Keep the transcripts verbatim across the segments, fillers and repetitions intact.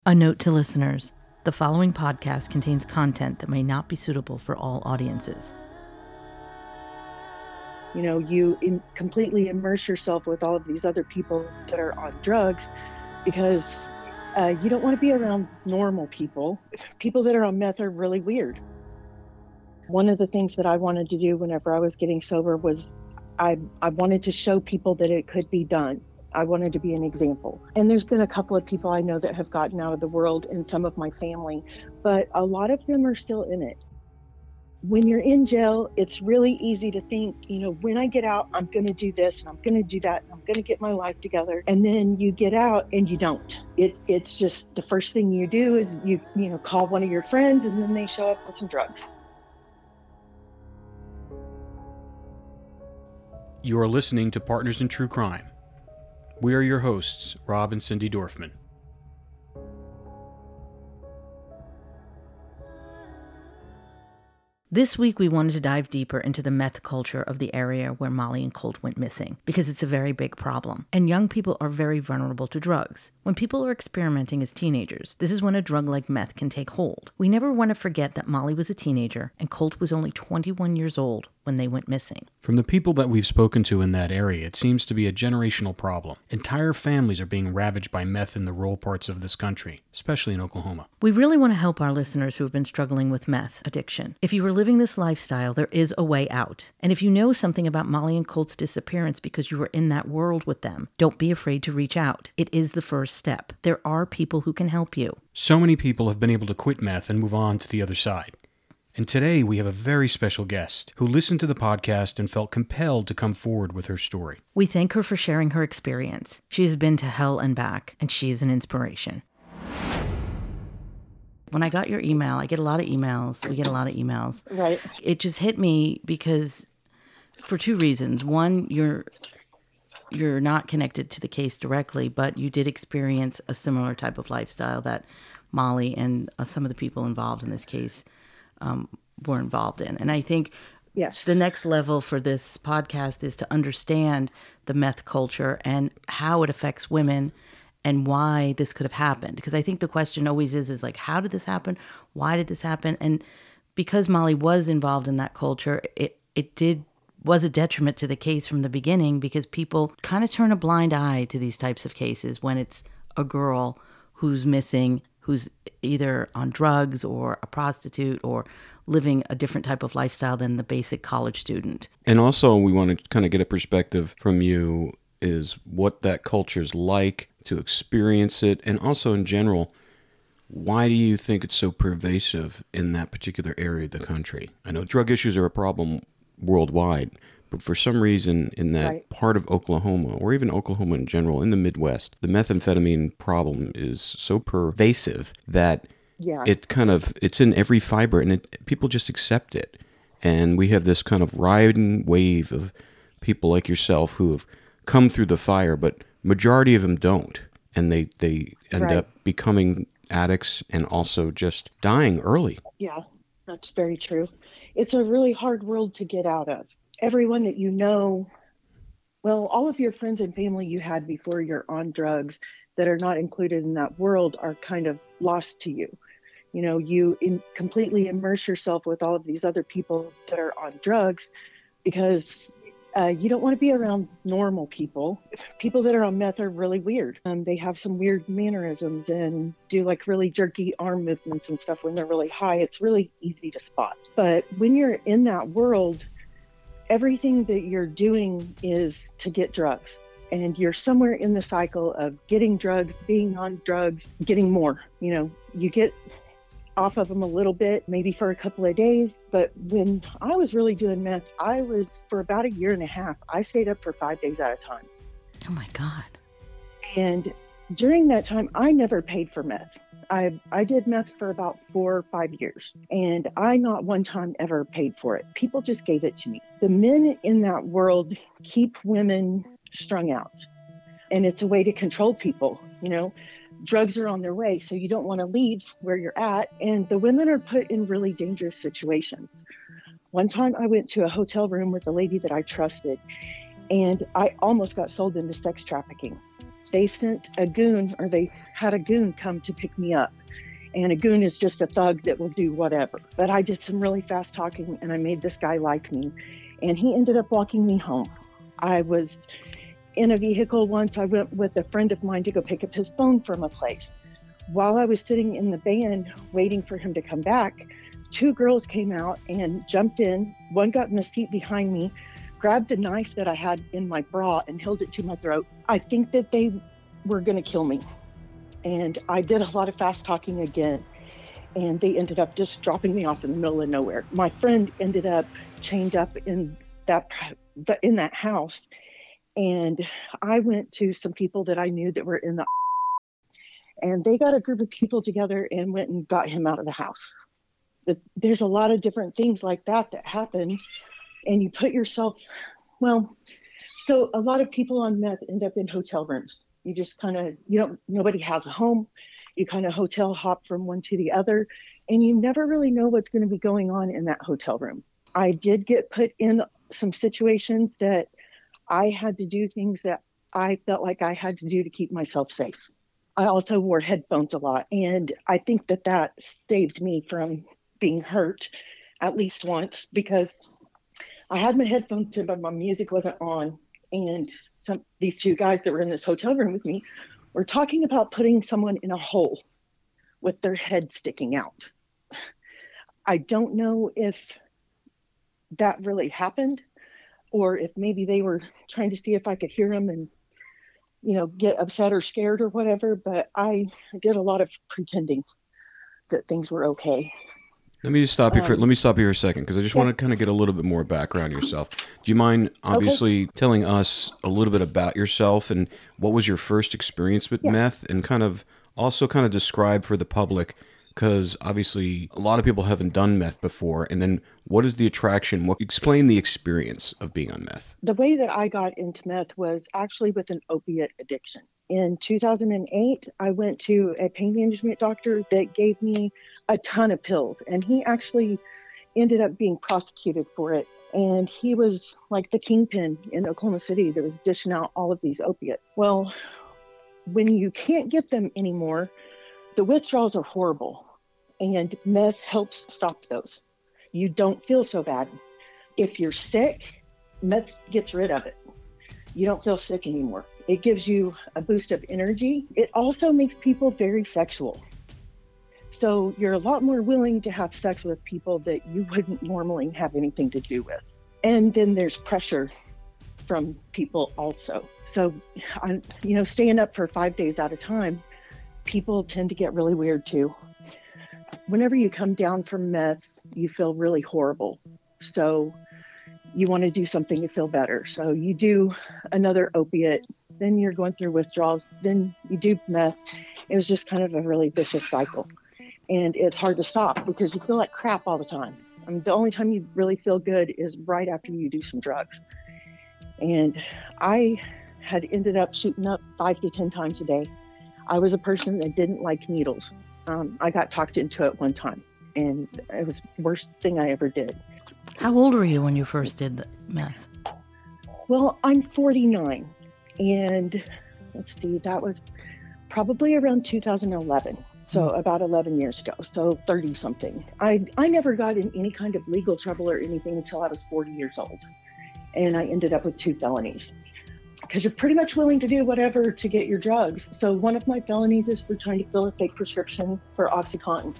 A note to listeners. The following podcast contains content that may not be suitable for all audiences. You know, you in, completely immerse yourself with all of these other people that are on drugs because uh, you don't want to be around normal people. People that are on meth are really weird. One of the things that I wanted to do whenever I was getting sober was I, I wanted to show people that it could be done. I wanted to be an example. And there's been a couple of people I know that have gotten out of the world and some of my family, but a lot of them are still in it. When you're in jail, it's really easy to think, you know, when I get out, I'm going to do this and I'm going to do that. And I'm going to get my life together. And then you get out and you don't. It, it's just the first thing you do is you, you know, call one of your friends and then they show up with some drugs. You are listening to Partners in True Crime. We are your hosts, Rob and Cindy Dorfman. This week, we wanted to dive deeper into the meth culture of the area where Molly and Colt went missing, because it's a very big problem, and young people are very vulnerable to drugs. When people are experimenting as teenagers, this is when a drug like meth can take hold. We never want to forget that Molly was a teenager, and Colt was only twenty-one years old when they went missing. From the people that we've spoken to in that area, it seems to be a generational problem. Entire families are being ravaged by meth in the rural parts of this country, especially in Oklahoma. We really want to help our listeners who have been struggling with meth addiction. If you are living this lifestyle, there is a way out. And if you know something about Molly and Colt's disappearance because you were in that world with them, don't be afraid to reach out. It is the first step. There are people who can help you. So many people have been able to quit meth and move on to the other side. And today we have a very special guest who listened to the podcast and felt compelled to come forward with her story. We thank her for sharing her experience. She has been to hell and back, and she is an inspiration. When I got your email, I get a lot of emails. We get a lot of emails. Right. It just hit me because for two reasons. One, you're you're not connected to the case directly, but you did experience a similar type of lifestyle that Molly and uh, some of the people involved in this case um, were involved in. And I think yes, the next level for this podcast is to understand the meth culture and how it affects women and why this could have happened. Because I think the question always is, is like, how did this happen? Why did this happen? And because Molly was involved in that culture, it, it did was a detriment to the case from the beginning, because people kind of turn a blind eye to these types of cases when it's a girl who's missing, who's either on drugs or a prostitute or living a different type of lifestyle than the basic college student. And also we want to kind of get a perspective from you is what that culture's like, to experience it, and also in general, why do you think it's so pervasive in that particular area of the country? I know drug issues are a problem worldwide, but for some reason in that right. part of Oklahoma, or even Oklahoma in general, in the Midwest, the methamphetamine problem is so pervasive that yeah. it kind of, it's in every fiber, and it, people just accept it. And we have this kind of riding wave of people like yourself who have come through the fire, but majority of them don't. And they, they end right. up becoming addicts and also just dying early. Yeah, that's very true. It's a really hard world to get out of. Everyone that you know, well, all of your friends and family you had before you're on drugs that are not included in that world are kind of lost to you. You know, you in, completely immerse yourself with all of these other people that are on drugs because uh, you don't want to be around normal people. People that are on meth are really weird. Um, they have some weird mannerisms and do like really jerky arm movements and stuff when they're really high. It's really easy to spot. But when you're in that world, everything that you're doing is to get drugs. And you're somewhere in the cycle of getting drugs, being on drugs, getting more. You know, you get off of them a little bit, maybe for a couple of days. But when I was really doing meth, I was, for about a year and a half, I stayed up for five days at a time. Oh my God. And during that time, I never paid for meth. I I did meth for about four or five years, and I not one time ever paid for it. People just gave it to me. The men in that world keep women strung out, and it's a way to control people. You know, drugs are on their way, so you don't want to leave where you're at, and the women are put in really dangerous situations. One time I went to a hotel room with a lady that I trusted, and I almost got sold into sex trafficking. They sent a goon, or they had a goon come to pick me up. And a goon is just a thug that will do whatever. But I did some really fast talking, and I made this guy like me. And he ended up walking me home. I was in a vehicle once. I went with a friend of mine to go pick up his phone from a place. While I was sitting in the van waiting for him to come back, two girls came out and jumped in. One got in the seat behind me, grabbed the knife that I had in my bra and held it to my throat. I think that they were going to kill me. And I did a lot of fast talking again. And they ended up just dropping me off in the middle of nowhere. My friend ended up chained up in that in that house. And I went to some people that I knew that were in the and they got a group of people together and went and got him out of the house. There's a lot of different things like that that happen. And you put yourself, well, so a lot of people on meth end up in hotel rooms. You just kind of, you don't, nobody has a home. You kind of hotel hop from one to the other, and you never really know what's going to be going on in that hotel room. I did get put in some situations that I had to do things that I felt like I had to do to keep myself safe. I also wore headphones a lot, and I think that that saved me from being hurt at least once, because I had my headphones in, but my music wasn't on. And some these two guys that were in this hotel room with me were talking about putting someone in a hole with their head sticking out. I don't know if that really happened, or if maybe they were trying to see if I could hear them and, you know, get upset or scared or whatever. But I did a lot of pretending that things were okay. Let me just stop you for Um, let me stop you for a second, because I just yeah. want to kind of get a little bit more background yourself. Do you mind obviously telling us a little bit about yourself and what was your first experience with Yeah. meth, and kind of also kind of describe for the public, because obviously a lot of people haven't done meth before, and then what is the attraction? What explain the experience of being on meth? The way that I got into meth was actually with an opiate addiction. In two thousand eight, I went to a pain management doctor that gave me a ton of pills, and he actually ended up being prosecuted for it. And he was like the kingpin in Oklahoma City that was dishing out all of these opiates. Well, when you can't get them anymore, the withdrawals are horrible, and meth helps stop those. You don't feel so bad. If you're sick, meth gets rid of it. You don't feel sick anymore. It gives you a boost of energy. It also makes people very sexual. So you're a lot more willing to have sex with people that you wouldn't normally have anything to do with. And then there's pressure from people also. So, I, you know, staying up for five days at a time, people tend to get really weird too. Whenever you come down from meth, you feel really horrible. So you want to do something to feel better. So you do another opiate, then you're going through withdrawals, then you do meth. It was just kind of a really vicious cycle. And it's hard to stop because you feel like crap all the time. I mean, the only time you really feel good is right after you do some drugs. And I had ended up shooting up five to ten times a day. I was a person that didn't like needles. Um, I got talked into it one time, and it was the worst thing I ever did. How old were you when you first did the meth? Well, I'm forty-nine, and let's see, that was probably around two thousand eleven. So about eleven years ago, so thirty something. I, I never got in any kind of legal trouble or anything until I was forty years old. And I ended up with two felonies because you're pretty much willing to do whatever to get your drugs. So one of my felonies is for trying to fill a fake prescription for OxyContin.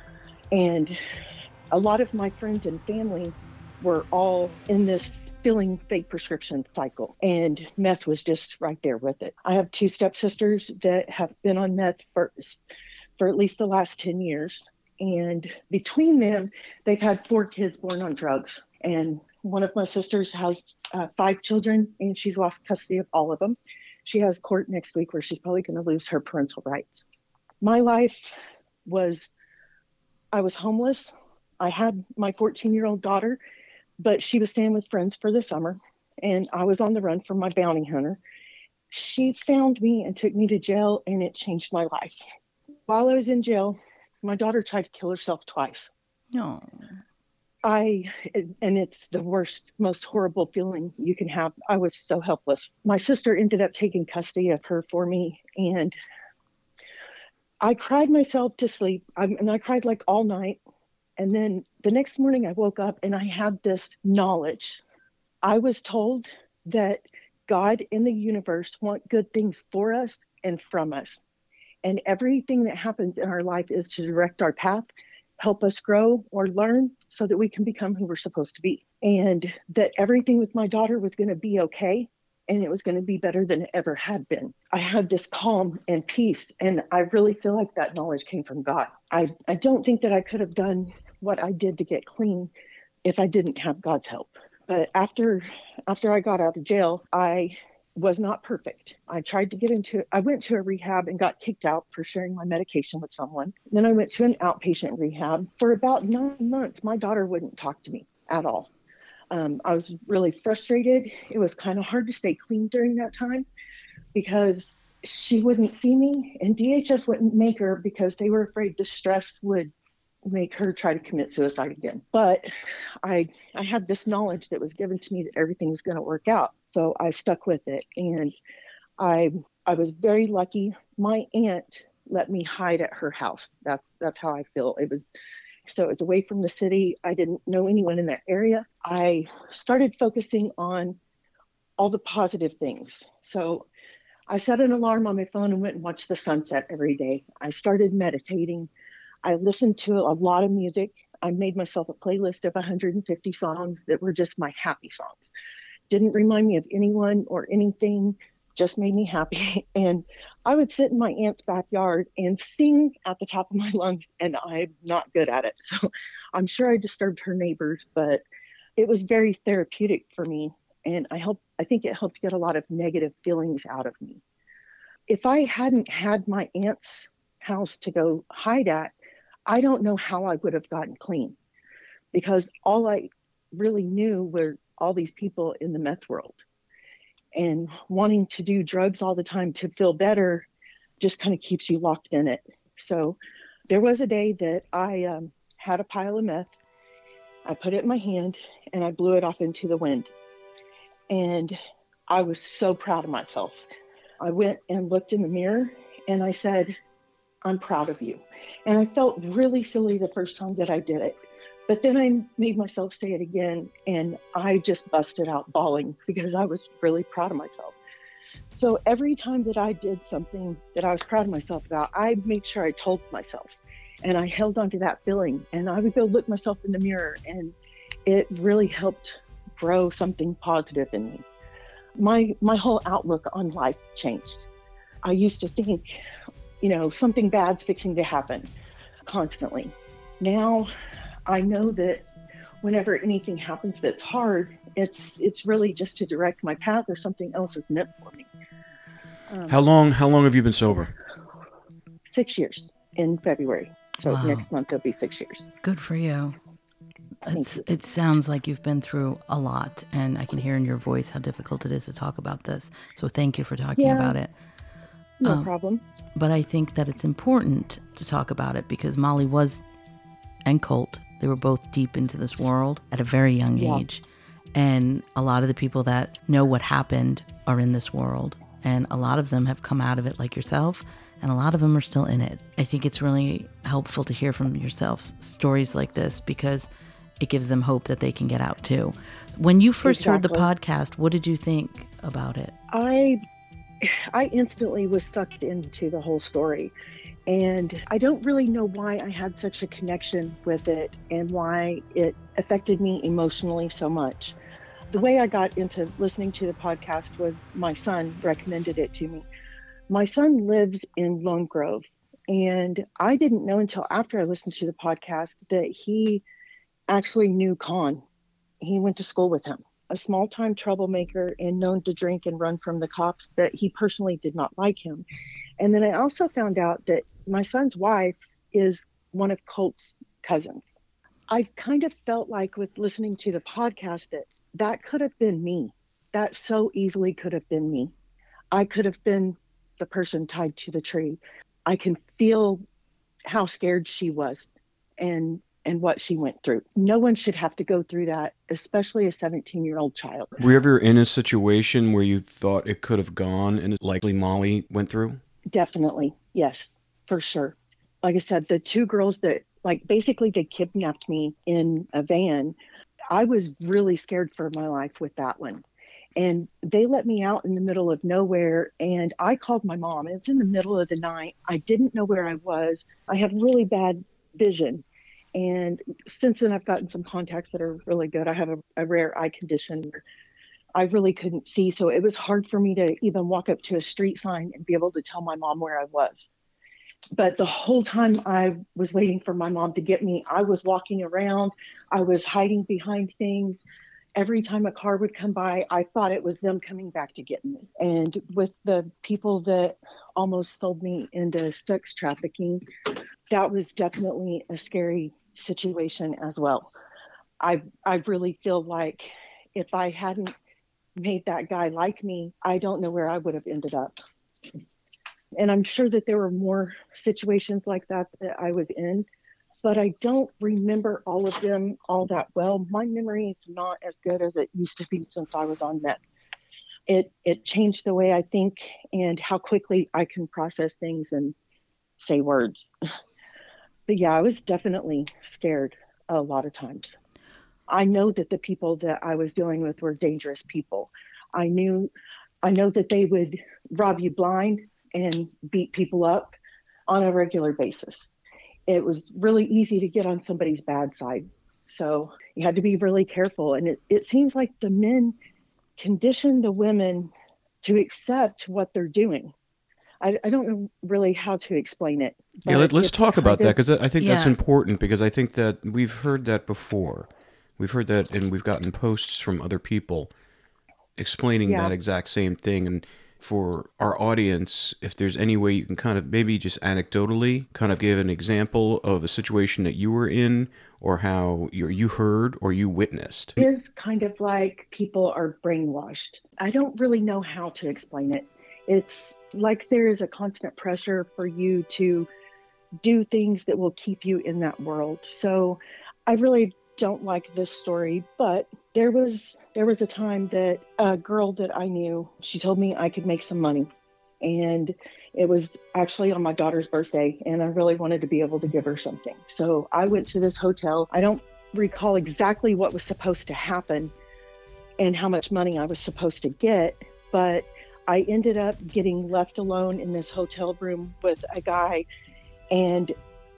And a lot of my friends and family were all in this filling fake prescription cycle, and meth was just right there with it. I have two stepsisters that have been on meth for, for at least the last ten years. And between them, they've had four kids born on drugs. And one of my sisters has uh, five children, and she's lost custody of all of them. She has court next week where she's probably going to lose her parental rights. My life was, I was homeless. I had my fourteen-year-old daughter, but she was staying with friends for the summer, and I was on the run from my bounty hunter. She found me and took me to jail, and it changed my life. While I was in jail, my daughter tried to kill herself twice. No. I, and it's the worst, most horrible feeling you can have. I was so helpless. My sister ended up taking custody of her for me, and I cried myself to sleep, I, and I cried like all night. And then the next morning I woke up and I had this knowledge. I was told that God and the universe want good things for us and from us. And everything that happens in our life is to direct our path, help us grow or learn so that we can become who we're supposed to be. And that everything with my daughter was going to be okay. And it was going to be better than it ever had been. I had this calm and peace. And I really feel like that knowledge came from God. I, I don't think that I could have done what I did to get clean if I didn't have God's help. But after after I got out of jail, I was not perfect. I tried to get into, I went to a rehab and got kicked out for sharing my medication with someone. Then I went to an outpatient rehab. For about nine months, my daughter wouldn't talk to me at all. Um, I was really frustrated. It was kind of hard to stay clean during that time because she wouldn't see me, and D H S wouldn't make her because they were afraid the stress would make her try to commit suicide again. But I I had this knowledge that was given to me that everything was going to work out. So I stuck with it. And I I was very lucky. My aunt let me hide at her house. That's that's how I feel. It was so it was away from the city. I didn't know anyone in that area. I started focusing on all the positive things. So I set an alarm on my phone and went and watched the sunset every day. I started meditating. I listened to a lot of music. I made myself a playlist of one hundred fifty songs that were just my happy songs. Didn't remind me of anyone or anything, just made me happy. And I would sit in my aunt's backyard and sing at the top of my lungs, and I'm not good at it. So I'm sure I disturbed her neighbors, but it was very therapeutic for me. And I hope, I think it helped get a lot of negative feelings out of me. If I hadn't had my aunt's house to go hide at, I don't know how I would have gotten clean, because all I really knew were all these people in the meth world, and wanting to do drugs all the time to feel better just kind of keeps you locked in it. So there was a day that I um, had a pile of meth. I put it in my hand and I blew it off into the wind. And I was so proud of myself. I went and looked in the mirror and I said, I'm proud of you. And I felt really silly the first time that I did it. But then I made myself say it again, and I just busted out bawling because I was really proud of myself. So every time that I did something that I was proud of myself about, I made sure I told myself, and I held on to that feeling, and I would go look myself in the mirror, and it really helped grow something positive in me. My, my whole outlook on life changed. I used to think, you know, something bad's fixing to happen constantly. Now I know that whenever anything happens that's hard, it's it's really just to direct my path, or something else is meant for me. Um, How long how long have you been sober? Six years in February. So Wow. next month it'll be six years. Good for you. It's, you. it sounds like you've been through a lot, and I can hear in your voice how difficult it is to talk about this. So thank you for talking Yeah. about it. No Um, problem. But I think that it's important to talk about it because Molly was, and Colt, they were both deep into this world at a very young Yeah. age. And a lot of the people that know what happened are in this world. And a lot of them have come out of it like yourself, and a lot of them are still in it. I think it's really helpful to hear from yourself stories like this because it gives them hope that they can get out too. When you first heard the Exactly. podcast, what did you think about it? I I instantly was sucked into the whole story. And I don't really know why I had such a connection with it and why it affected me emotionally so much. The way I got into listening to the podcast was my son recommended it to me. My son lives in Lone Grove, and I didn't know until after I listened to the podcast that he actually knew Con. He went to school with him. A small-time troublemaker and known to drink and run from the cops, but he personally did not like him. And then I also found out that my son's wife is one of Colt's cousins. I kind of felt like with listening to the podcast that that could have been me. That so easily could have been me. I could have been the person tied to the tree. I can feel how scared she was and and what she went through. No one should have to go through that, especially a seventeen-year-old child. Were you ever in a situation where you thought it could have gone and likely Molly went through? Definitely, yes. for sure. Like I said, the two girls that like basically they kidnapped me in a van. I was really scared for my life with that one. And they let me out in the middle of nowhere. And I called my mom. It's in the middle of the night. I didn't know where I was. I have really bad vision. And since then, I've gotten some contacts that are really good. I have a, a rare eye condition where I really couldn't see. So it was hard for me to even walk up to a street sign and be able to tell my mom where I was. But the whole time I was waiting for my mom to get me, I was walking around. I was hiding behind things. Every time a car would come by, I thought it was them coming back to get me. And with the people that almost sold me into sex trafficking, that was definitely a scary situation as well. I I really feel like if I hadn't made that guy like me, I don't know where I would have ended up. And I'm sure that there were more situations like that that I was in, but I don't remember all of them all that well. My memory is not as good as it used to be since I was on meth. It it changed the way I think and how quickly I can process things and say words. But yeah, I was definitely scared a lot of times. I know that the people that I was dealing with were dangerous people. I knew, I know that they would rob you blind and beat people up on a regular basis. It was really easy to get on somebody's bad side. So you had to be really careful. And it, it seems like the men condition the women to accept what they're doing. I, I don't know really how to explain it. Yeah, let, let's talk about of, that, because I think yeah. that's important, because I think that we've heard that before. We've heard that, and we've gotten posts from other people explaining yeah. that exact same thing. And for our audience, if there's any way you can kind of maybe just anecdotally kind of give an example of a situation that you were in, or how you you heard or you witnessed. It is kind of like people are brainwashed. I don't really know how to explain it. It's like there is a constant pressure for you to do things that will keep you in that world. So I really don't like this story, but there was there was a time that a girl that I knew, she told me I could make some money. And it was actually on my daughter's birthday, and I really wanted to be able to give her something. So I went to this hotel. I don't recall exactly what was supposed to happen and how much money I was supposed to get, but I ended up getting left alone in this hotel room with a guy, and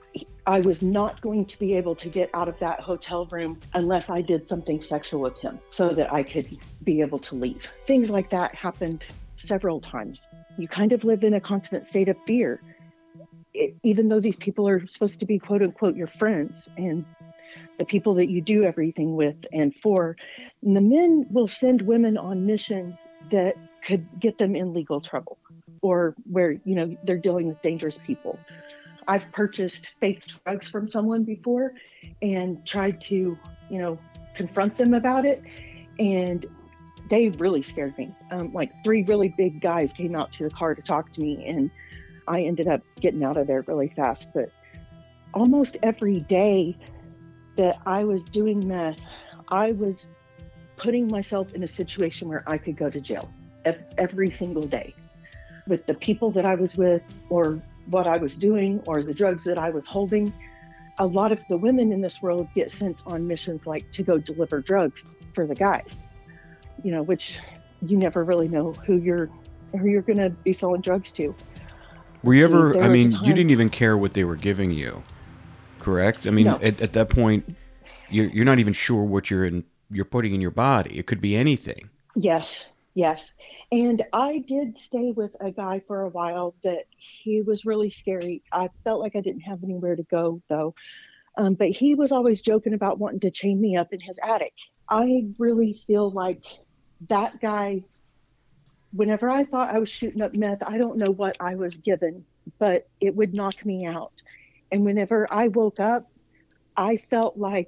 I was not going to be able to get out of that hotel room unless I did something sexual with him so that I could be able to leave. Things like that happened several times. You kind of live in a constant state of fear, it, even though these people are supposed to be quote unquote your friends and the people that you do everything with and for. And the men will send women on missions that could get them in legal trouble, or where, you know, they're dealing with dangerous people. I've purchased fake drugs from someone before and tried to, you know, confront them about it. And they really scared me. Um, like three really big guys came out to the car to talk to me, and I ended up getting out of there really fast. But almost every day that I was doing meth, I was putting myself in a situation where I could go to jail every single day with the people that I was with, or what I was doing, or the drugs that I was holding. A lot of the women in this world get sent on missions like to go deliver drugs for the guys, you know, which you never really know who you're who you're going to be selling drugs to. Were you ever, See, I mean, time, you didn't even care what they were giving you, correct? I mean, no. at, at that point, you're, you're not even sure what you're in, you're putting in your body. It could be anything. Yes. Yes. And I did stay with a guy for a while that he was really scary. I felt like I didn't have anywhere to go, though. Um, but he was always joking about wanting to chain me up in his attic. I really feel like that guy, whenever I thought I was shooting up meth, I don't know what I was given, but it would knock me out. And whenever I woke up, I felt like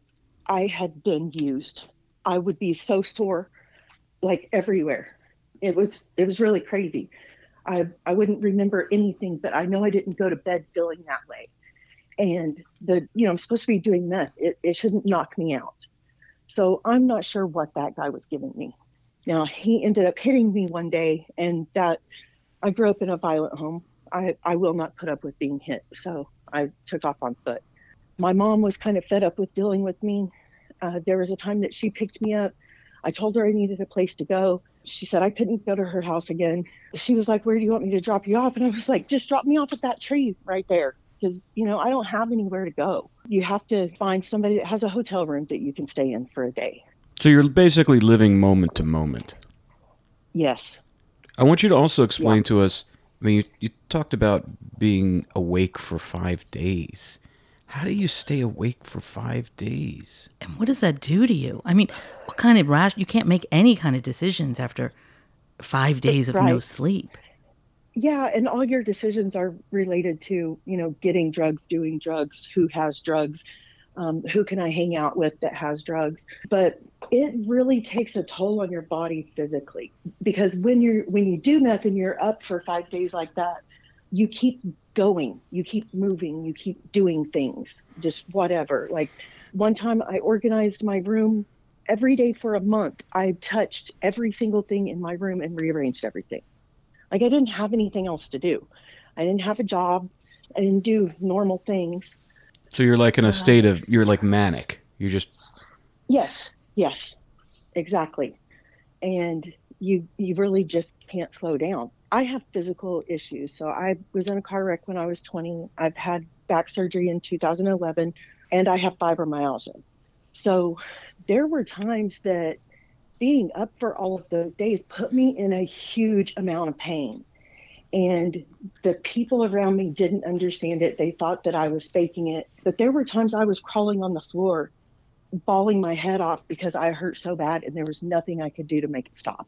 I had been used. I would be so sore, like everywhere. It was it was really crazy. I I wouldn't remember anything, but I know I didn't go to bed feeling that way. And the you know I'm supposed to be doing meth. It it shouldn't knock me out. So I'm not sure what that guy was giving me. Now he ended up hitting me one day, and that I grew up in a violent home. I, I will not put up with being hit. So I took off on foot. My mom was kind of fed up with dealing with me. Uh, there was a time that she picked me up. I told her I needed a place to go. She said I couldn't go to her house again. She was like, where do you want me to drop you off? And I was like, just drop me off at that tree right there. Because, you know, I don't have anywhere to go. You have to find somebody that has a hotel room that you can stay in for a day. So you're basically living moment to moment. Yes. I want you to also explain Yeah. to us, I mean, you, you talked about being awake for five days. How do you stay awake for five days? And what does that do to you? I mean, what kind of rash? You can't make any kind of decisions after five days of Right. no sleep. Yeah, and all your decisions are related to, you know, getting drugs, doing drugs, who has drugs, um, who can I hang out with that has drugs. But it really takes a toll on your body physically, because when you're when you do meth and you're up for five days like that, you keep going, you keep moving, you keep doing things, just whatever. Like one time I organized my room every day for a month. I touched every single thing in my room and rearranged everything. Like I didn't have anything else to do. I didn't have a job. I didn't do normal things. So you're like in a state of, you're like manic. You're just, Yes, yes, exactly. And you you really just can't slow down. I have physical issues. So I was in a car wreck when I was twenty. I've had back surgery in two thousand eleven, and I have fibromyalgia. So there were times that being up for all of those days put me in a huge amount of pain. And the people around me didn't understand it. They thought that I was faking it. But there were times I was crawling on the floor, bawling my head off because I hurt so bad, and there was nothing I could do to make it stop.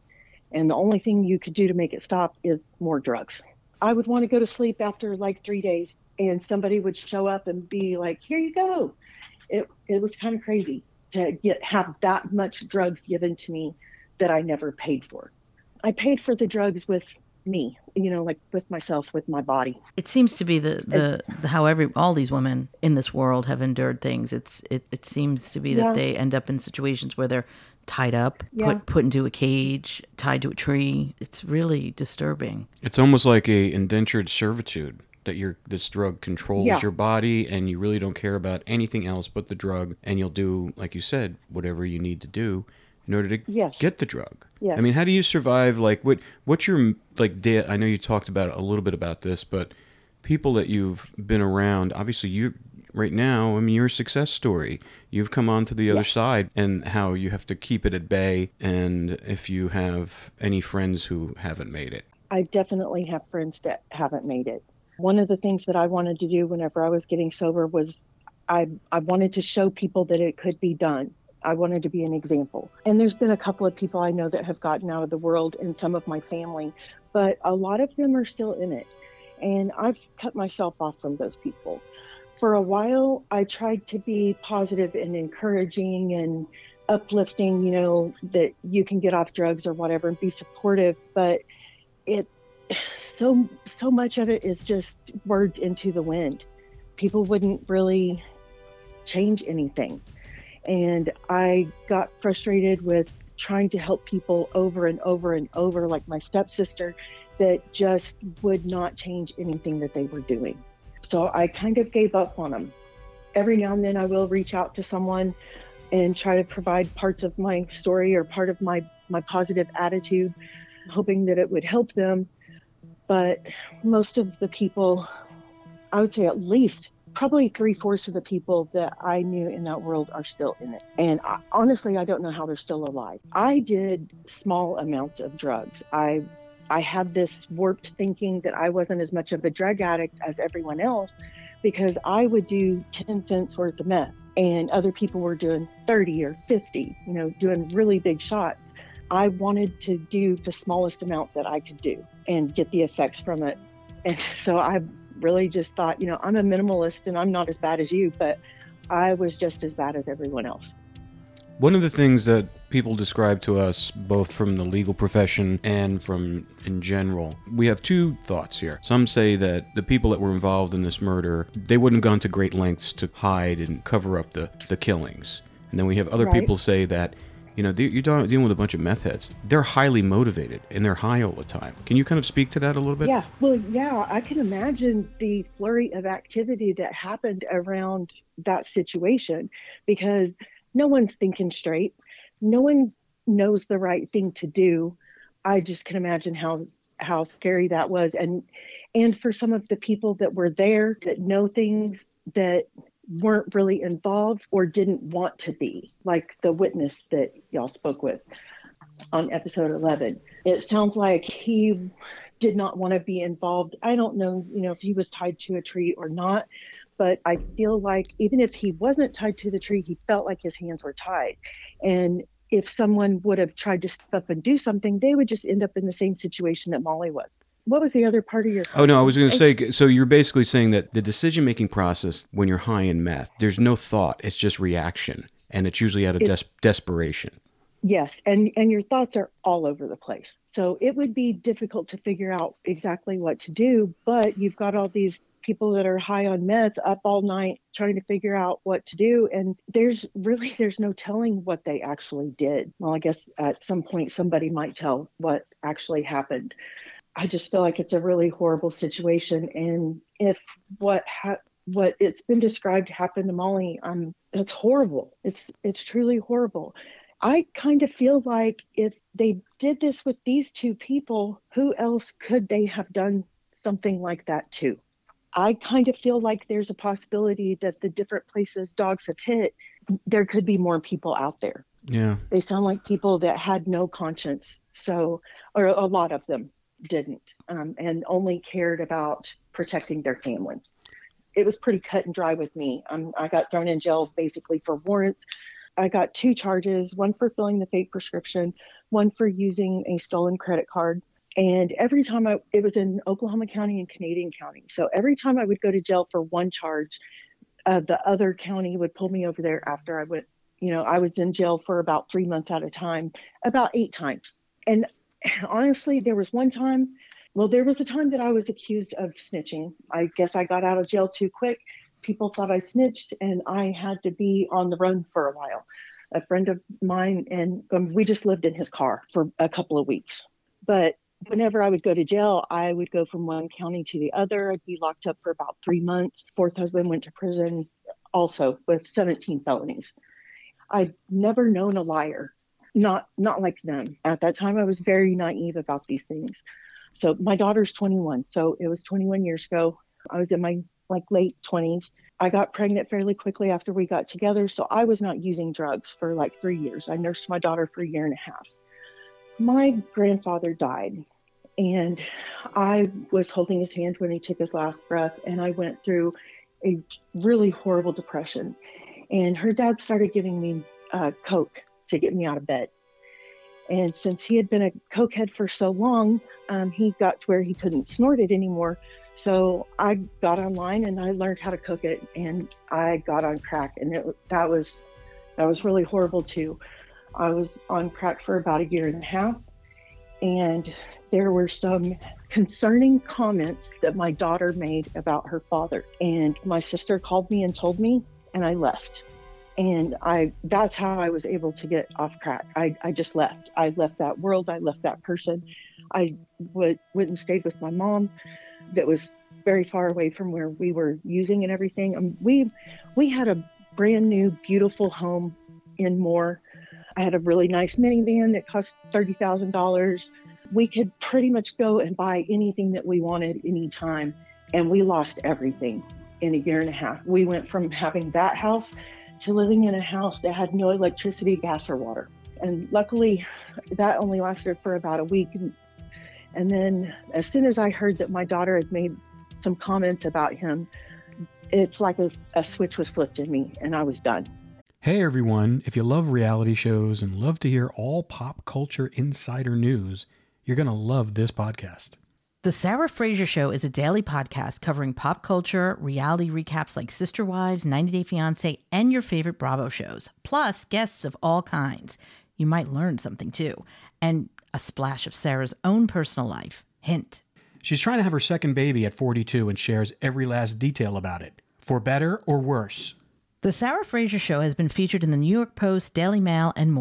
And the only thing you could do to make it stop is more drugs. I would want to go to sleep after like three days, and somebody would show up and be like, here you go. It it was kind of crazy to get have that much drugs given to me that I never paid for. I paid for the drugs with me, you know, like with myself, with my body. It seems to be the, the, the how every all these women in this world have endured things. It's it, it seems to be that Yeah. they end up in situations where they're tied up, Yeah. put put into a cage, tied to a tree. It's really disturbing. it's almost like a indentured servitude that you're, this drug controls Yeah. your body and you really don't care about anything else but the drug. And you'll do, like you said, whatever you need to do in order to Yes. get the drug. Yes. I mean, how do you survive? Like, what, what's your, like, day? I know you talked about a little bit about this, but people that you've been around, obviously you, right now, I mean, you're a success story. You've come on to the other Yes. side, and how you have to keep it at bay. And if you have any friends who haven't made it. I definitely have friends that haven't made it. One of the things that I wanted to do whenever I was getting sober was I, I wanted to show people that it could be done. I wanted to be an example. And there's been a couple of people I know that have gotten out of the world, and some of my family, but a lot of them are still in it. And I've cut myself off from those people. For a while, I tried to be positive and encouraging and uplifting, you know, that you can get off drugs or whatever, and be supportive. But it, so, so much of it is just words into the wind. People wouldn't really change anything. And I got frustrated with trying to help people over and over and over, like my stepsister, that just would not change anything that they were doing. So I kind of gave up on them. Every now and then I will reach out to someone and try to provide parts of my story or part of my, my positive attitude, hoping that it would help them. But most of the people, I would say at least probably three-fourths of the people that I knew in that world are still in it. And I, honestly, I don't know how they're still alive. I did small amounts of drugs. I I had this warped thinking that I wasn't as much of a drug addict as everyone else, because I would do ten cents worth of meth and other people were doing thirty or fifty, you know, doing really big shots. I wanted to do the smallest amount that I could do and get the effects from it. And so I really just thought, you know, I'm a minimalist and I'm not as bad as you, but I was just as bad as everyone else. One of the things that people describe to us, both from the legal profession and from in general, we have two thoughts here. Some say that the people that were involved in this murder, they wouldn't have gone to great lengths to hide and cover up the, the killings. And then we have other Right. people say that You know, you're dealing with a bunch of meth heads. They're highly motivated and they're high all the time. Can you kind of speak to that a little bit? Yeah, well, yeah, I can imagine the flurry of activity that happened around that situation, because no one's thinking straight. No one knows the right thing to do. I just can imagine how how scary that was. And and for some of the people that were there that know things that weren't really involved or didn't want to be, like the witness that y'all spoke with on episode eleven. It sounds like he did not want to be involved. I don't know, you know, if he was tied to a tree or not, but I feel like even if he wasn't tied to the tree, he felt like his hands were tied. And if someone would have tried to step up and do something, they would just end up in the same situation that Molly was. What was the other part of your question? Oh, no, I was going to say, so you're basically saying that the decision-making process when you're high in meth, there's no thought, it's just reaction, and it's usually out of des- desperation. Yes, and, and your thoughts are all over the place. So it would be difficult to figure out exactly what to do, but you've got all these people that are high on meth up all night trying to figure out what to do, and there's really, there's no telling what they actually did. Well, I guess at some point somebody might tell what actually happened. I just feel like it's a really horrible situation. And if what ha- what it's been described happened to Molly, um, that's horrible. It's it's truly horrible. I kind of feel like if they did this with these two people, who else could they have done something like that to? I kind of feel like there's a possibility that the different places dogs have hit, there could be more people out there. Yeah. They sound like people that had no conscience. So, or a lot of them didn't, um, and only cared about protecting their family. It was pretty cut and dry with me. Um, I got thrown in jail basically for warrants. I got two charges, one for filling the fake prescription, one for using a stolen credit card. And every time I, it was in Oklahoma County and Canadian County. So every time I would go to jail for one charge, uh, the other county would pull me over there after I went, you know, I was in jail for about three months at a time, about eight times. And honestly, there was one time, well, there was a time that I was accused of snitching. I guess I got out of jail too quick. People thought I snitched and I had to be on the run for a while. A friend of mine, and um, we just lived in his car for a couple of weeks. But whenever I would go to jail, I would go from one county to the other. I'd be locked up for about three months. Fourth husband went to prison also with seventeen felonies. I'd never known a liar. Not not like them. At that time, I was very naive about these things. So my daughter's twenty-one. So it was twenty-one years ago. I was in my like late twenties. I got pregnant fairly quickly after we got together. So I was not using drugs for like three years. I nursed my daughter for a year and a half. My grandfather died, and I was holding his hand when he took his last breath. And I went through a really horrible depression. And her dad started giving me uh, Coke to get me out of bed. And since he had been a cokehead for so long, um, he got to where he couldn't snort it anymore. So I got online and I learned how to cook it, and I got on crack, and it, that was that was really horrible too. I was on crack for about a year and a half, and there were some concerning comments that my daughter made about her father, and my sister called me and told me, and I left. And I that's how I was able to get off crack. I, I just left. I left that world. I left that person. I w- went and stayed with my mom that was very far away from where we were using and everything. Um, we we had a brand new, beautiful home in Moore. I had a really nice minivan that cost thirty thousand dollars. We could pretty much go and buy anything that we wanted anytime. And we lost everything in a year and a half. We went from having that house to living in a house that had no electricity, gas, or water. And luckily, that only lasted for about a week. And, and then as soon as I heard that my daughter had made some comments about him, it's like a, a switch was flipped in me, and I was done. Hey everyone, if you love reality shows and love to hear all pop culture insider news, you're going to love this podcast. The Sarah Fraser Show is a daily podcast covering pop culture, reality recaps like Sister Wives, ninety day fiancé, and your favorite Bravo shows, plus guests of all kinds. You might learn something too, and a splash of Sarah's own personal life. Hint. She's trying to have her second baby at forty-two and shares every last detail about it, for better or worse. The Sarah Fraser Show has been featured in the New York Post, Daily Mail, and more.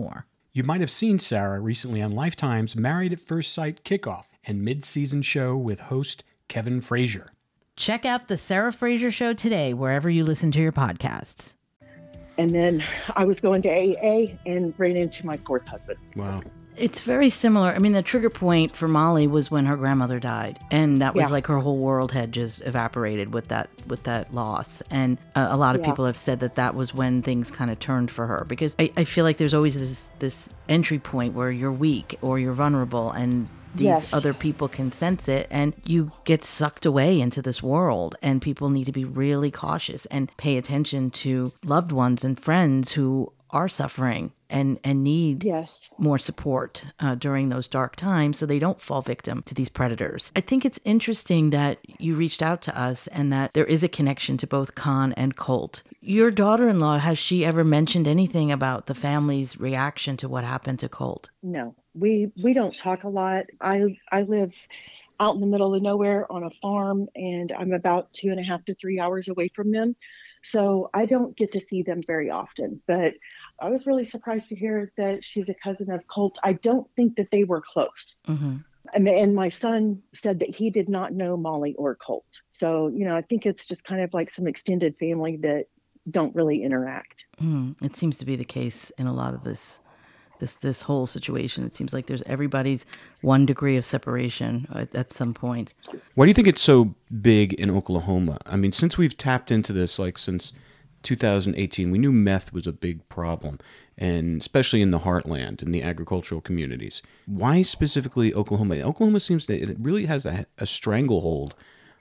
You might have seen Sarah recently on Lifetime's Married at First Sight kickoff and mid-season show with host Kevin Frazier. Check out the Sarah Fraser Show today, wherever you listen to your podcasts. And then I was going to A A and ran into my fourth husband. Wow. It's very similar. I mean, the trigger point for Molly was when her grandmother died, and that was Yeah. like her whole world had just evaporated with that with that loss. And uh, a lot of Yeah. people have said that that was when things kind of turned for her, because I, I feel like there's always this this entry point where you're weak or you're vulnerable, and these Yes. other people can sense it, and you get sucked away into this world. And people need to be really cautious and pay attention to loved ones and friends who are suffering and and need Yes. more support uh, during those dark times, so they don't fall victim to these predators. I think it's interesting that you reached out to us and that there is a connection to both Con and Colt. Your daughter-in-law, has she ever mentioned anything about the family's reaction to what happened to Colt? No, we we don't talk a lot. I I live out in the middle of nowhere on a farm, and I'm about two and a half to three hours away from them. So I don't get to see them very often. But I was really surprised to hear that she's a cousin of Colt. I don't think that they were close. Mm-hmm. And, and my son said that he did not know Molly or Colt. So, you know, I think it's just kind of like some extended family that don't really interact. Mm, it seems to be the case in a lot of this this this whole situation. It seems like there's everybody's one degree of separation at, at some point. Why do you think it's so big in Oklahoma? I mean, since we've tapped into this, like since two thousand eighteen, we knew meth was a big problem, and especially in the heartland, in the agricultural communities. Why specifically Oklahoma? Oklahoma seems that it really has a, a stranglehold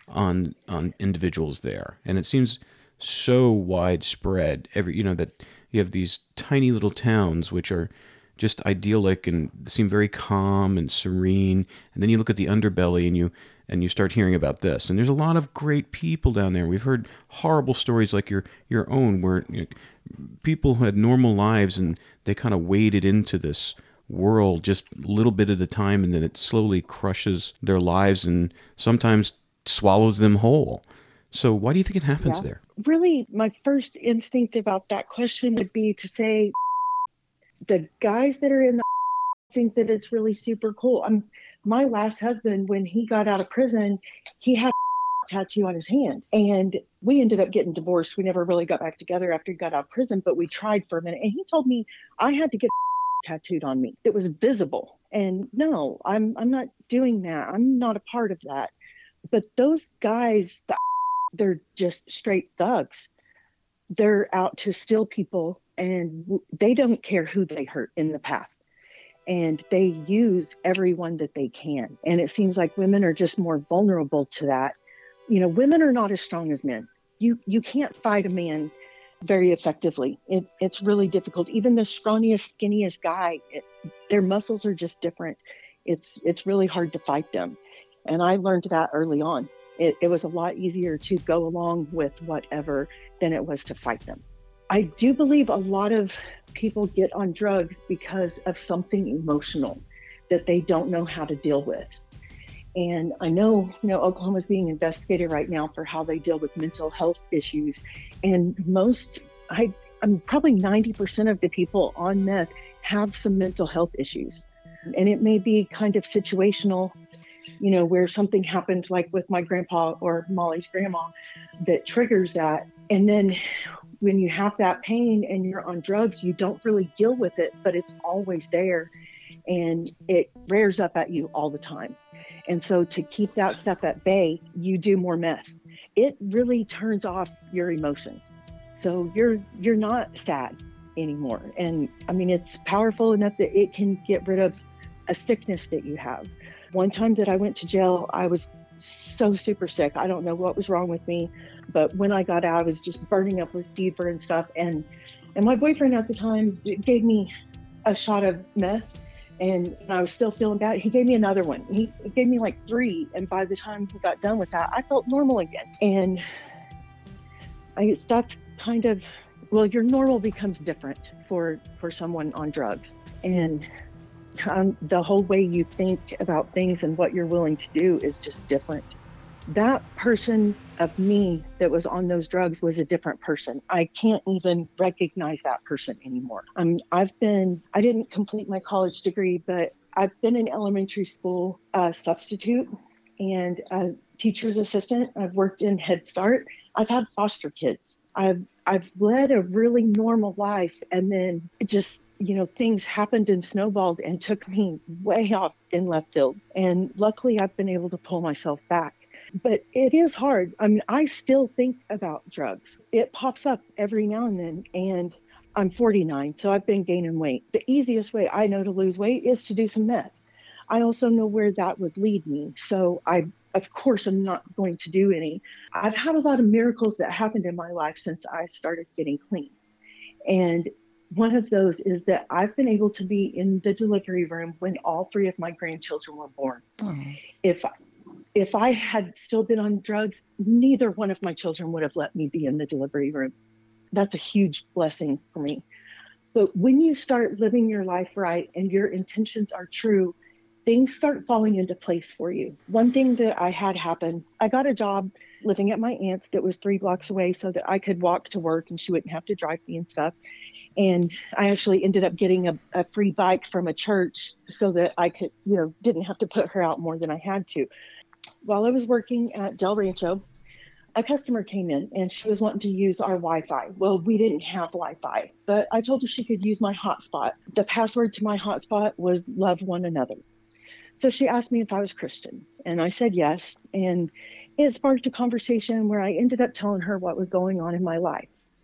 on on individuals there, and it seems so widespread. Every you know that you have these tiny little towns which are just idyllic and seem very calm and serene, and then you look at the underbelly and you and you start hearing about this. And there's a lot of great people down there. We've heard horrible stories like your your own, where you know, people who had normal lives and they kind of waded into this world just a little bit at a time, and then it slowly crushes their lives and sometimes swallows them whole. So why do you think it happens Yeah. there? Really, my first instinct about that question would be to say the guys that are in the think that it's really super cool. I'm my last husband, when he got out of prison, he had a tattoo on his hand, and we ended up getting divorced. We never really got back together after he got out of prison, but we tried for a minute, and he told me I had to get tattooed on me. It was visible. And no, I'm I'm not doing that. I'm not a part of that. But those guys, they're just straight thugs. They're out to steal people, and they don't care who they hurt in the past. And they use everyone that they can. And it seems like women are just more vulnerable to that. You know, women are not as strong as men. You you can't fight a man very effectively. It, it's really difficult. Even the scrawniest, skinniest guy, it, their muscles are just different. It's it's really hard to fight them. And I learned that early on. It, it was a lot easier to go along with whatever than it was to fight them. I do believe a lot of people get on drugs because of something emotional that they don't know how to deal with. And I know, you know, Oklahoma's being investigated right now for how they deal with mental health issues. And most, I, I'm probably ninety percent of the people on meth have some mental health issues. And it may be kind of situational, you know, where something happened like with my grandpa or Molly's grandma that triggers that. And then when you have that pain and you're on drugs, you don't really deal with it, but it's always there and it rears up at you all the time. And so to keep that stuff at bay, you do more meth. It really turns off your emotions. So you're you're not sad anymore. And I mean, it's powerful enough that it can get rid of a sickness that you have. One time that I went to jail, I was so super sick. I don't know what was wrong with me, but when I got out, I was just burning up with fever and stuff. And and my boyfriend at the time gave me a shot of meth, and I was still feeling bad. He gave me another one. He gave me like three, and by the time he got done with that, I felt normal again. And I that's kind of, well, your normal becomes different for for someone on drugs, and Um, the whole way you think about things and what you're willing to do is just different. That person of me that was on those drugs was a different person. I can't even recognize that person anymore. Um, I've been, I didn't complete my college degree, but I've been an elementary school uh, substitute and a teacher's assistant. I've worked in Head Start. I've had foster kids. I've I've led a really normal life, and then it just, you know, things happened and snowballed and took me way off in left field. And luckily, I've been able to pull myself back. But it is hard. I mean, I still think about drugs. It pops up every now and then, and I'm forty-nine, so I've been gaining weight. The easiest way I know to lose weight is to do some meth. I also know where that would lead me. So I, of course, I'm not going to do any. I've had a lot of miracles that happened in my life since I started getting clean. And one of those is that I've been able to be in the delivery room when all three of my grandchildren were born. Oh. If if I had still been on drugs, neither one of my children would have let me be in the delivery room. That's a huge blessing for me. But when you start living your life right and your intentions are true, things start falling into place for you. One thing that I had happen, I got a job living at my aunt's that was three blocks away so that I could walk to work and she wouldn't have to drive me and stuff. And I actually ended up getting a, a free bike from a church so that I could, you know, didn't have to put her out more than I had to. While I was working at Del Rancho, a customer came in and she was wanting to use our Wi-Fi. Well, we didn't have Wi-Fi, but I told her she could use my hotspot. The password to my hotspot was love one another. So she asked me if I was Christian, and I said yes. And it sparked a conversation where I ended up telling her what was going on in my life.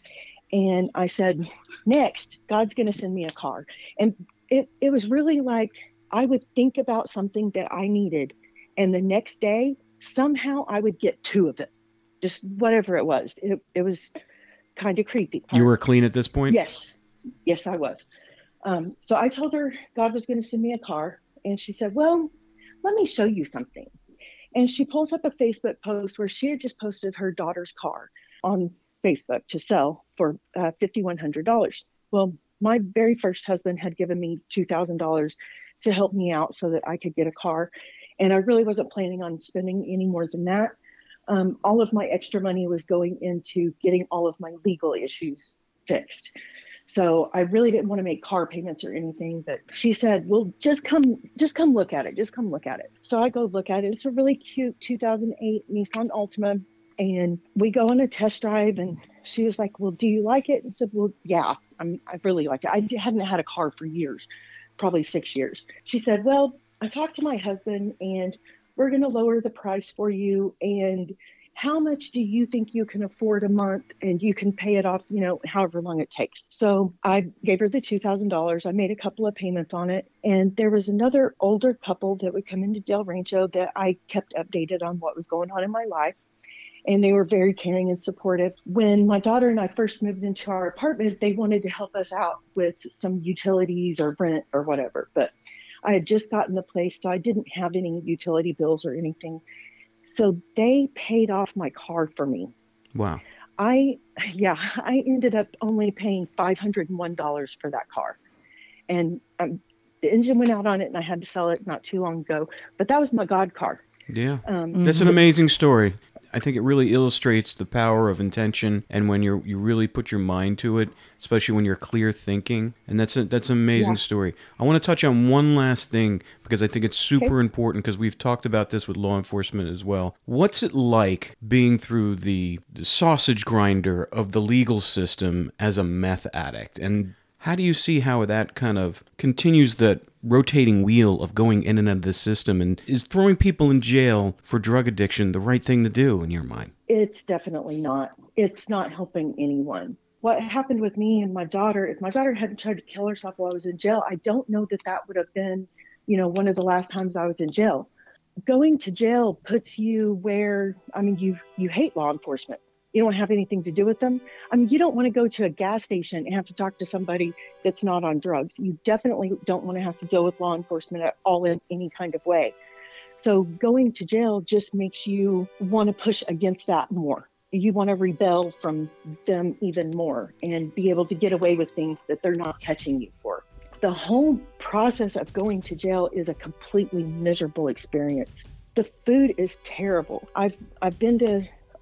And I said, next, God's going to send me a car. And it, it was really like I would think about something that I needed, and the next day, somehow I would get two of it, just whatever it was. It, it was kind of creepy. You were clean at this point? Yes. Yes, I was. Um, so I told her God was going to send me a car. And she said, well, let me show you something. And she pulls up a Facebook post where she had just posted her daughter's car on Facebook to sell for uh, five thousand one hundred dollars. Well, my very first husband had given me two thousand dollars to help me out so that I could get a car. And I really wasn't planning on spending any more than that. Um, all of my extra money was going into getting all of my legal issues fixed. So I really didn't want to make car payments or anything, but she said, well, just come, just come look at it. Just come look at it. So I go look at it. It's a really cute two thousand eight Nissan Altima. And we go on a test drive and she was like, well, do you like it? And I said, well, yeah, I'm, I really like it. I hadn't had a car for years, probably six years. She said, well, I talked to my husband and we're going to lower the price for you. And how much do you think you can afford a month, and you can pay it off, you know, however long it takes. So I gave her the two thousand dollars. I made a couple of payments on it. And there was another older couple that would come into Del Rancho that I kept updated on what was going on in my life. And they were very caring and supportive. When my daughter and I first moved into our apartment, they wanted to help us out with some utilities or rent or whatever. But I had just gotten the place, so I didn't have any utility bills or anything. So they paid off my car for me. Wow. I, yeah, I ended up only paying five hundred one dollars for that car. And um, the engine went out on it and I had to sell it not too long ago. But that was my God car. Yeah. Um, That's an amazing story. I think it really illustrates the power of intention, and when you're you really put your mind to it, especially when you're clear thinking. And that's a, that's an amazing yeah. story. I want to touch on one last thing because I think it's super okay. important, because we've talked about this with law enforcement as well. What's it like being through the, the sausage grinder of the legal system as a meth addict? And how do you see how that kind of continues that rotating wheel of going in and out of the system? And is throwing people in jail for drug addiction the right thing to do in your mind? It's definitely not. It's not helping anyone. What happened with me and my daughter, if my daughter hadn't tried to kill herself while I was in jail, I don't know that that would have been, you know, one of the last times I was in jail. Going to jail puts you where, I mean, you, you hate law enforcement. You don't have anything to do with them. I mean, you don't want to go to a gas station and have to talk to somebody that's not on drugs. You definitely don't want to have to deal with law enforcement at all in any kind of way. So going to jail just makes you want to push against that more. You want to rebel from them even more and be able to get away with things that they're not catching you for. The whole process of going to jail is a completely miserable experience. The food is terrible. I've I've been to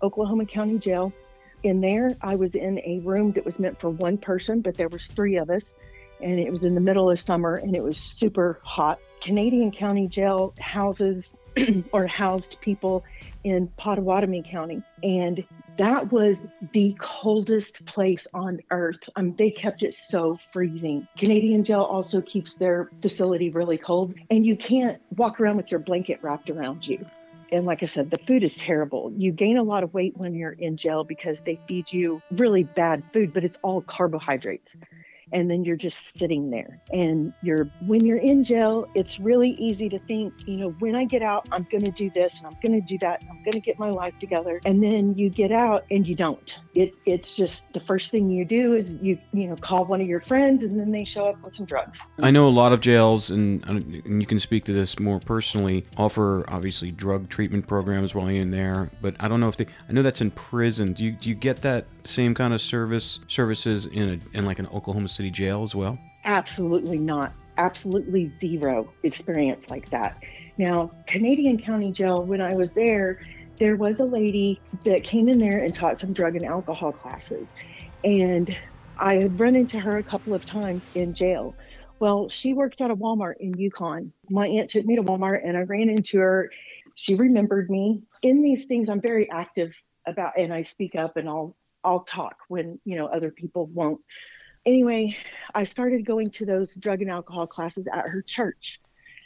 Oklahoma County Jail. In there, I was in a room that was meant for one person, but there was three of us, and it was in the middle of summer, and it was super hot. Canadian County Jail houses or housed people in Pottawatomie County, and that was the coldest place on earth. Um, they kept it so freezing. Canadian Jail also keeps their facility really cold, and you can't walk around with your blanket wrapped around you. And like I said, the food is terrible. You gain a lot of weight when you're in jail because they feed you really bad food, but it's all carbohydrates. And then you're just sitting there. And you're when you're in jail, it's really easy to think, you know, when I get out, I'm going to do this and I'm going to do that. And I'm going to get my life together. And then you get out and you don't. It It's just the first thing you do is you, you know, call one of your friends and then they show up with some drugs. I know a lot of jails, and, and you can speak to this more personally, offer obviously drug treatment programs while you're in there. But I don't know if they, I know that's in prison. Do you, do you get that same kind of service services in a, in like an Oklahoma City jail as well? Absolutely not. Absolutely zero experience like that. Now, Canadian County Jail, when I was there, there was a lady that came in there and taught some drug and alcohol classes. And I had run into her a couple of times in jail. Well, she worked at a Walmart in Yukon. My aunt took me to Walmart and I ran into her. She remembered me. In these things, I'm very active about, and I speak up and I'll I'll talk when, you know, other people won't. Anyway, I started going to those drug and alcohol classes at her church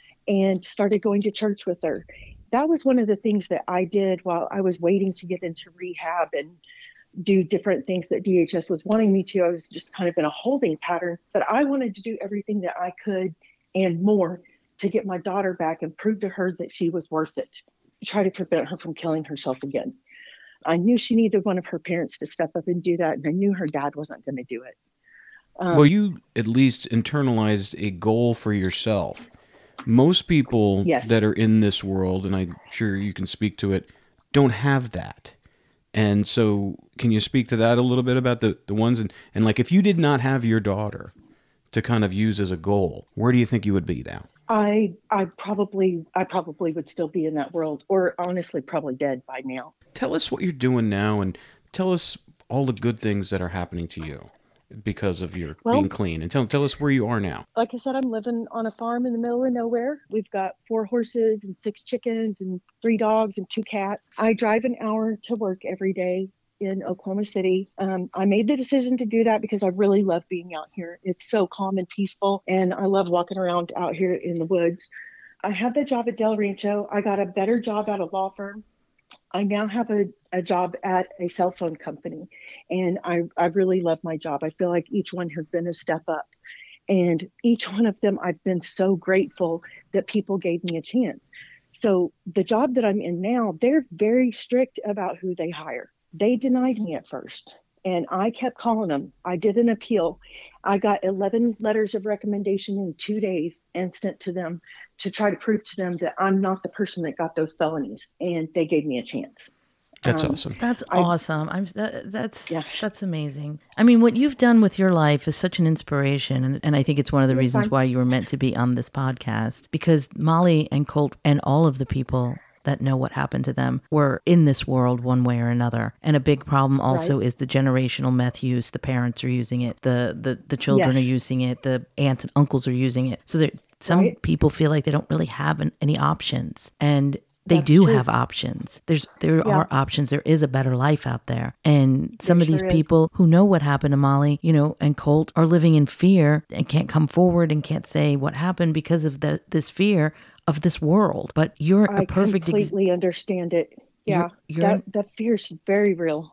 and started going to church with her. That was one of the things that I did while I was waiting to get into rehab and do different things that D H S was wanting me to. I was just kind of in a holding pattern, but I wanted to do everything that I could and more to get my daughter back and prove to her that she was worth it, try to prevent her from killing herself again. I knew she needed one of her parents to step up and do that, and I knew her dad wasn't going to do it. Um, well, you at least internalized a goal for yourself. Most people yes. that are in this world, and I'm sure you can speak to it, don't have that. And so can you speak to that a little bit about the, the ones, and, and like if you did not have your daughter to kind of use as a goal, where do you think you would be now? I I probably I probably would still be in that world, or honestly probably dead by now. Tell us what you're doing now, and tell us all the good things that are happening to you because of your well, being clean. And tell tell us where you are now. Like I said, I'm living on a farm in the middle of nowhere. We've got four horses and six chickens and three dogs and two cats. I drive an hour to work every day in Oklahoma City. Um, I made the decision to do that because I really love being out here. It's so calm and peaceful, and I love walking around out here in the woods. I have the job at Del Rancho. I got a better job at a law firm. I now have a, a job at a cell phone company, and I, I really love my job. I feel like each one has been a step up, and each one of them I've been so grateful that people gave me a chance. So the job that I'm in now, they're very strict about who they hire. They denied me at first, and I kept calling them. I did an appeal. I got eleven letters of recommendation in two days and sent to them to try to prove to them that I'm not the person that got those felonies, and they gave me a chance. That's um, awesome. That's I, awesome. I'm that, that's yeah. that's amazing. I mean, what you've done with your life is such an inspiration, and, and I think it's one of the You're reasons fine. why you were meant to be on this podcast, because Molly and Colt and all of the people that know what happened to them were in this world one way or another. And a big problem also Right. is the generational meth use. The parents are using it. The the, the children Yes. are using it. The aunts and uncles are using it. So there, some Right. people feel like they don't really have an, any options. And they That's do true. have options. There's there Yeah. are options. There is a better life out there. And some There of these sure is. people who know what happened to Molly, you know, and Colt are living in fear and can't come forward and can't say what happened because of the this fear of this world. But you're I a perfect ex- completely understand it. Yeah, You're- you're that, in- that fear's very real.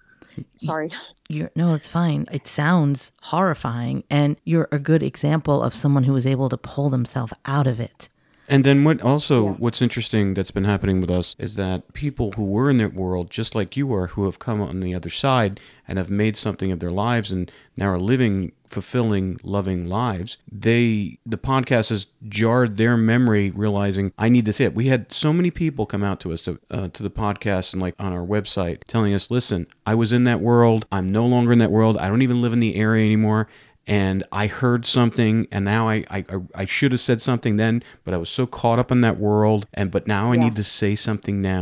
Sorry. You're, no, it's fine. It sounds horrifying, and you're a good example of someone who was able to pull themselves out of it. And then what also Yeah. what's interesting that's been happening with us is that people who were in that world, just like you are, who have come on the other side and have made something of their lives and now are living fulfilling, loving lives, they the podcast has jarred their memory, realizing I need to say it. We had so many people come out to us to uh, to the podcast and like on our website telling us, listen, I was in that world. I'm no longer in that world. I don't even live in the area anymore. And I heard something, and now I, I, I should have said something then, but I was so caught up in that world, and but now I Yeah. need to say something now.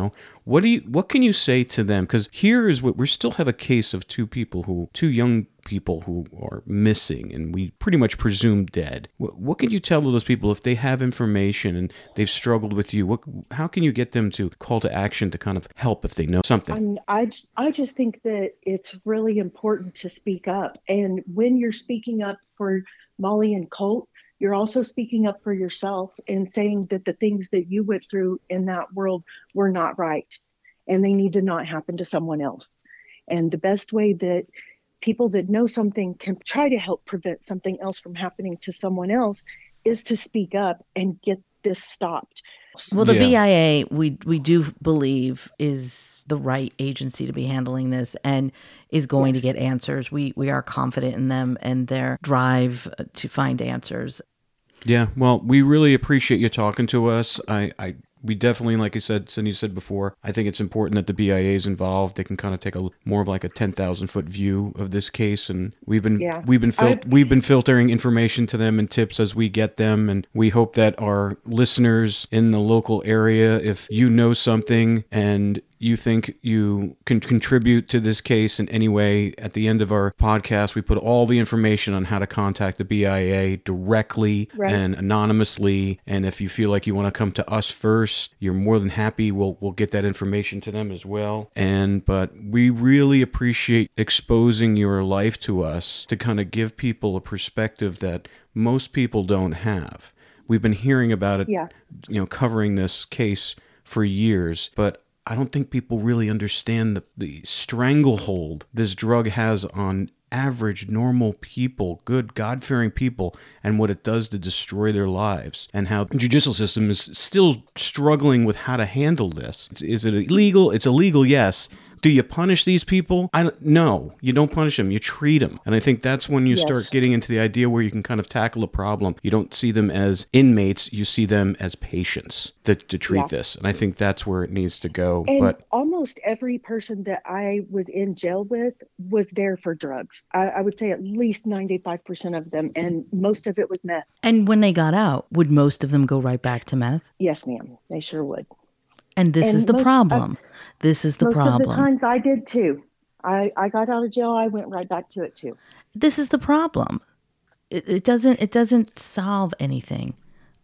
What do you, what can you say to them? Because here is what, we still have a case of two people who, two young people who are missing and we pretty much presume dead. What, what can you tell those people if they have information and they've struggled with you? What, how can you get them to call to action to kind of help if they know something? I'm, I, I just think that it's really important to speak up. And when you're speaking up for Molly and Colt, you're also speaking up for yourself and saying that the things that you went through in that world were not right and they need to not happen to someone else. And the best way that people that know something can try to help prevent something else from happening to someone else is to speak up and get this stopped. Well, the Yeah. B I A, we we do believe is the right agency to be handling this and is going to get answers. We we are confident in them and their drive to find answers. Yeah, well, we really appreciate you talking to us. I, I we definitely, like I said, Cindy said before, I think it's important that the B I A is involved. They can kind of take a more of like a ten thousand foot view of this case, and we've been Yeah. we've been fil- I- we've been filtering information to them and tips as we get them, and we hope that our listeners in the local area, if you know something and you think you can contribute to this case in any way, at the end of our podcast, we put all the information on how to contact the B I A directly Right. and anonymously. And if you feel like you want to come to us first, you're more than happy. We'll we'll get that information to them as well. And but we really appreciate exposing your life to us to kind of give people a perspective that most people don't have. We've been hearing about it, Yeah. you know, covering this case for years, but I don't think people really understand the, the stranglehold this drug has on average, normal people, good, God-fearing people, and what it does to destroy their lives, and how the judicial system is still struggling with how to handle this. Is it illegal? It's illegal, yes. Do you punish these people? I don't, no, you don't punish them. You treat them. And I think that's when you Yes. start getting into the idea where you can kind of tackle a problem. You don't see them as inmates. You see them as patients to, to treat Yeah. this. And I think that's where it needs to go. And But almost every person that I was in jail with was there for drugs. I, I would say at least ninety-five percent of them, and most of it was meth. And when they got out, would most of them go right back to meth? Yes, ma'am. They sure would. And this And is the most- problem. this is the most problem. of the times I did too. I, I got out of jail, I went right back to it too. This is the problem. It, it doesn't it doesn't solve anything.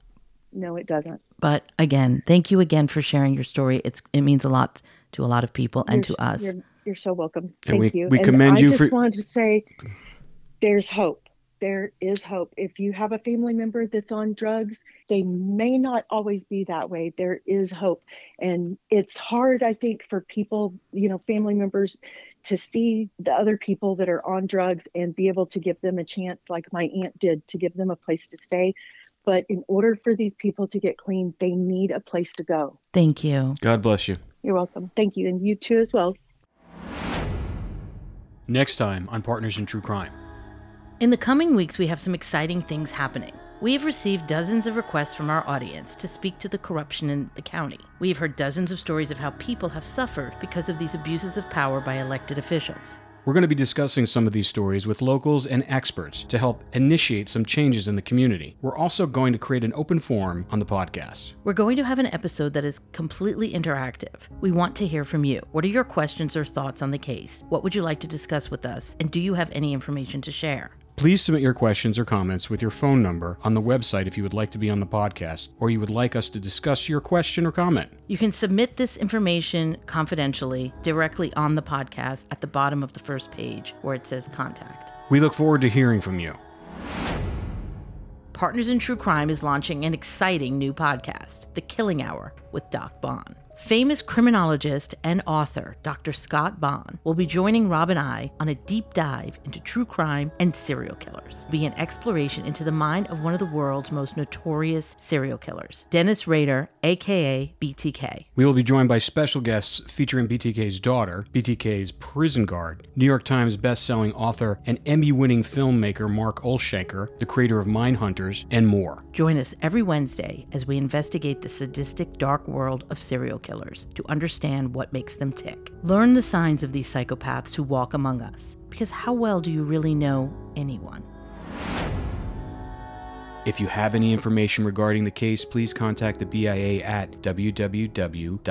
No, it doesn't. But again, thank you again for sharing your story. It's it means a lot to a lot of people and You're- to us. You're, you're so welcome. And Thank we- you. we And commend I you just for- wanted to say there's hope. There is hope. If you have a family member that's on drugs, they may not always be that way. There is hope. And it's hard, I think, for people, you know, family members to see the other people that are on drugs and be able to give them a chance, like my aunt did, to give them a place to stay. But in order for these people to get clean, they need a place to go. Thank you. God bless you. You're welcome. Thank you. And you too as well. Next time on Partners in True Crime. In the coming weeks, we have some exciting things happening. We have received dozens of requests from our audience to speak to the corruption in the county. We have heard dozens of stories of how people have suffered because of these abuses of power by elected officials. We're going to be discussing some of these stories with locals and experts to help initiate some changes in the community. We're also going to create an open forum on the podcast. We're going to have an episode that is completely interactive. We want to hear from you. What are your questions or thoughts on the case? What would you like to discuss with us? And do you have any information to share? Please submit your questions or comments with your phone number on the website if you would like to be on the podcast or you would like us to discuss your question or comment. You can submit this information confidentially directly on the podcast at the bottom of the first page where it says contact. We look forward to hearing from you. Partners in True Crime is launching an exciting new podcast, The Killing Hour with Doc Bond. Famous criminologist and author Doctor Scott Bond will be joining Rob and I on a deep dive into true crime and serial killers. It'll be an exploration into the mind of one of the world's most notorious serial killers, Dennis Rader, aka B T K. We will be joined by special guests featuring B T K's daughter, B T K's prison guard, New York Times best-selling author and Emmy-winning filmmaker Mark Olshaker, the creator of Mindhunters, and more. Join us every Wednesday as we investigate the sadistic, dark world of serial killers to understand what makes them tick. Learn the signs of these psychopaths who walk among us, because how well do you really know anyone? If you have any information regarding the case, please contact the B I A at www.bia.gov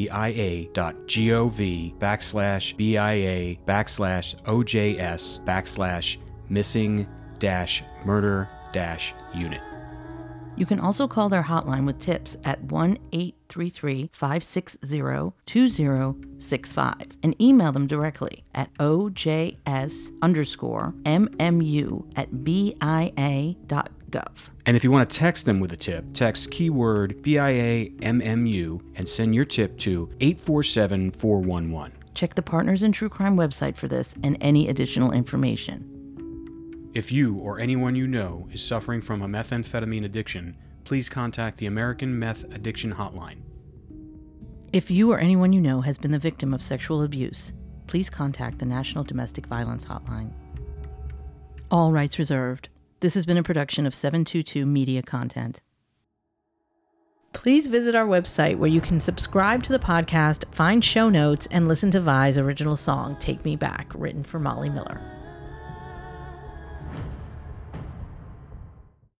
backslash BIA backslash OJS backslash missing dash murder dash unit. You can also call their hotline with tips at one eight three three, five six zero, two zero six five and email them directly at OJS underscore MMU at BIA dot gov. And if you want to text them with a tip, text keyword B I A M M U and send your tip to eight four seven, four one one. Check the Partners in True Crime website for this and any additional information. If you or anyone you know is suffering from a methamphetamine addiction, please contact the American Meth Addiction Hotline. If you or anyone you know has been the victim of sexual abuse, please contact the National Domestic Violence Hotline. All rights reserved. This has been a production of seven two two Media Content. Please visit our website where you can subscribe to the podcast, find show notes, and listen to Vi's original song, Take Me Back, written for Molly Miller.